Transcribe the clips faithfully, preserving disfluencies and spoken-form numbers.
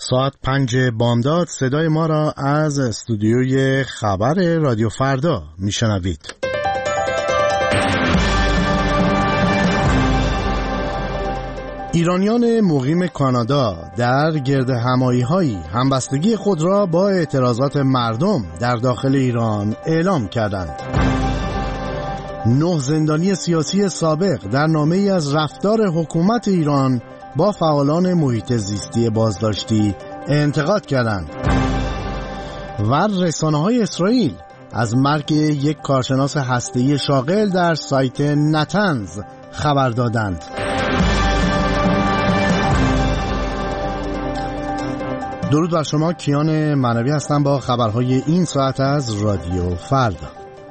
ساعت پنج بامداد صدای ما را از استودیوی خبر رادیو فردا میشنوید. ایرانیان مقیم کانادا در گردهمایی‌هایی همبستگی خود را با اعتراضات مردم در داخل ایران اعلام کردند. نه زندانی سیاسی سابق در نامه‌ای از رفتار حکومت ایران با فعالان محیط زیستی بازداشتی انتقاد کردند. و رسانه‌های اسرائیل از مرگ یک کارشناس هسته‌ای شاغل در سایت نتنز خبر دادند. درود بر شما، کیان معنوی هستم با خبرهای این ساعت از رادیو فردا.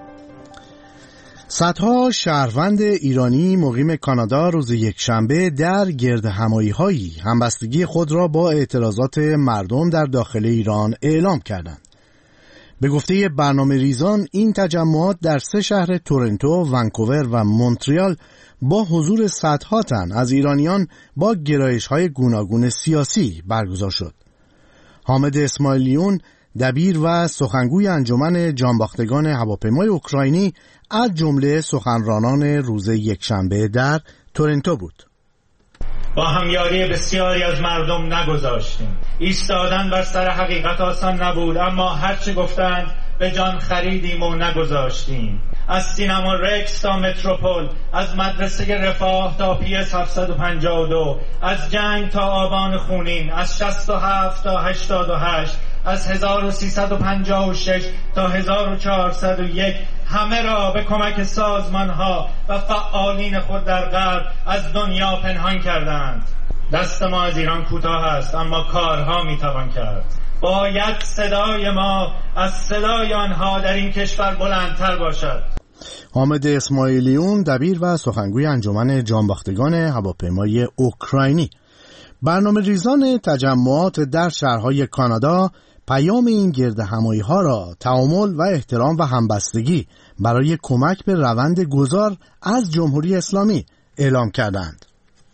صدها شهروند ایرانی مقیم کانادا روز یکشنبه در گردهمایی‌هایی همبستگی خود را با اعتراضات مردم در داخل ایران اعلام کردند. به گفته برنامه ریزان این تجمعات در سه شهر تورنتو، ونکوور و مونتریال با حضور صدها تن از ایرانیان با گرایش‌های گوناگون سیاسی برگزار شد. حامد اسماعیلیون، دبیر و سخنگوی انجمن جانباختگان هواپیمای اوکراینی از جمله سخنرانان روز یکشنبه در تورنتو بود. با همیاری بسیاری از مردم نگذاشتیم. ایستادن بر سر حقیقت آسان نبود، اما هرچه گفتند به جان خریدیم و نگذاشتیم. از سینما رکس تا متروپول، از مدرسه رفاه تا پی اس هفتصد و پنجاه و دو، از جنگ تا آبان خونین، از شصت و هفت تا هشتاد و هشت، از هزار و سیصد و پنجاه و شش تا هزار و چهارصد و یک، همه را به کمک سازمانها و فعالین خود در غرب از دنیا پنهان کردند. دست ما از ایران کوتاه است، اما کارها میتوان کرد. باید صدای ما از صدای آنها در این کشور بلندتر باشد. حامد اسماعیلیون، دبیر و سخنگوی انجمن جانباختگان هواپیمای اوکراینی. برنامه ریزان تجمعات در شهرهای کانادا پیام این گردهمایی‌ها را تعامل و احترام و همبستگی برای کمک به روند گذار از جمهوری اسلامی اعلام کردند.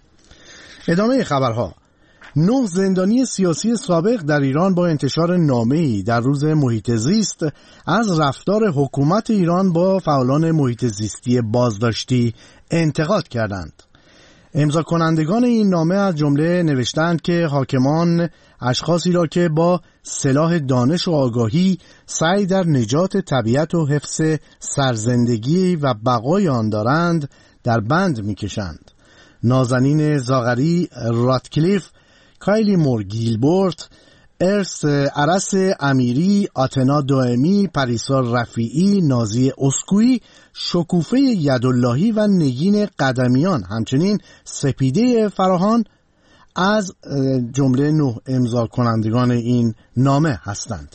ادامه خبرها. نه زندانی سیاسی سابق در ایران با انتشار نامه‌ای در روز محیط زیست از رفتار حکومت ایران با فعالان محیط زیستی بازداشتی انتقاد کردند. امضا کنندگان این نامه از جمله نوشتند که حاکمان اشخاصی را که با سلاح دانش و آگاهی سعی در نجات طبیعت و حفظ سرزندگی و بقای آن دارند در بند می‌کشند. نازنین زاغری راتکلیف، کایلی مور گیلبورت، ارس ارس امیری، آتنا دائمی، پریسا رفیعی، نازی اسکویی، شکوفه یداللهی و نگین قدمیان همچنین سپیده فراهان از جمله نه امضا کنندگان این نامه هستند.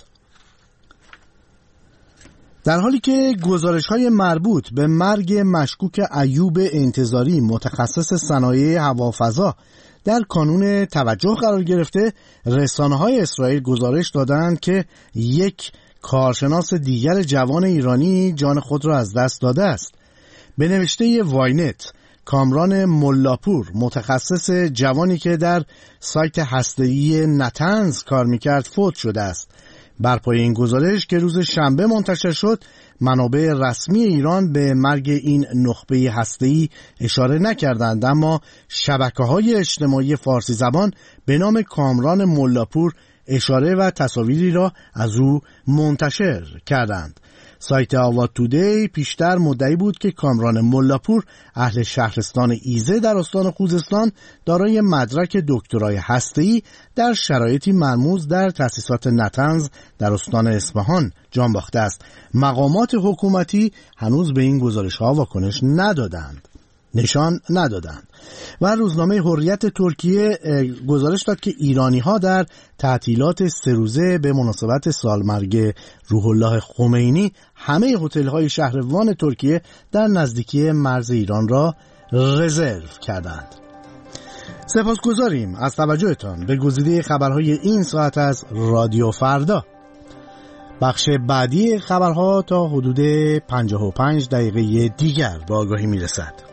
در حالی که گزارش‌های مربوط به مرگ مشکوک ایوب انتظاری متخصص صنایع هوافضا در کانون توجه قرار گرفته، رسانه‌های اسرائیل گزارش دادند که یک کارشناس دیگر جوان ایرانی جان خود را از دست داده است. به نوشته واینت، کامران ملاپور، متخصص جوانی که در سایت هسته‌ای نتنز کار می‌کرد، فوت شده است. بر پایه این گزارش که روز شنبه منتشر شد، منابع رسمی ایران به مرگ این نخبه هسته‌ای اشاره نکردند، اما شبکه‌های اجتماعی فارسی زبان به نام کامران ملاپور اشاره و تصاویری را از او منتشر کردند. سایت آواد تودی پیشتر مدعی بود که کامران ملاپور اهل شهرستان ایزه در استان خوزستان دارای مدرک دکترای هسته‌ای در شرایطی مرموز در تأسیسات نتنز در استان اصفهان جان باخته است. مقامات حکومتی هنوز به این گزارش‌ها واکنش ندادند. نشان ندادند. و روزنامه حریت ترکیه گزارش داد که ایرانی‌ها در تعطیلات سه روزه به مناسبت سالمرگ روح الله خمینی همه هتل‌های شهروان ترکیه در نزدیکی مرز ایران را رزرو کردند. سپاسگزاریم از توجهتان به گزیده خبرهای این ساعت از رادیو فردا. بخش بعدی خبرها تا حدود پنجاه و پنج دقیقه دیگر به آگاهی میرسد.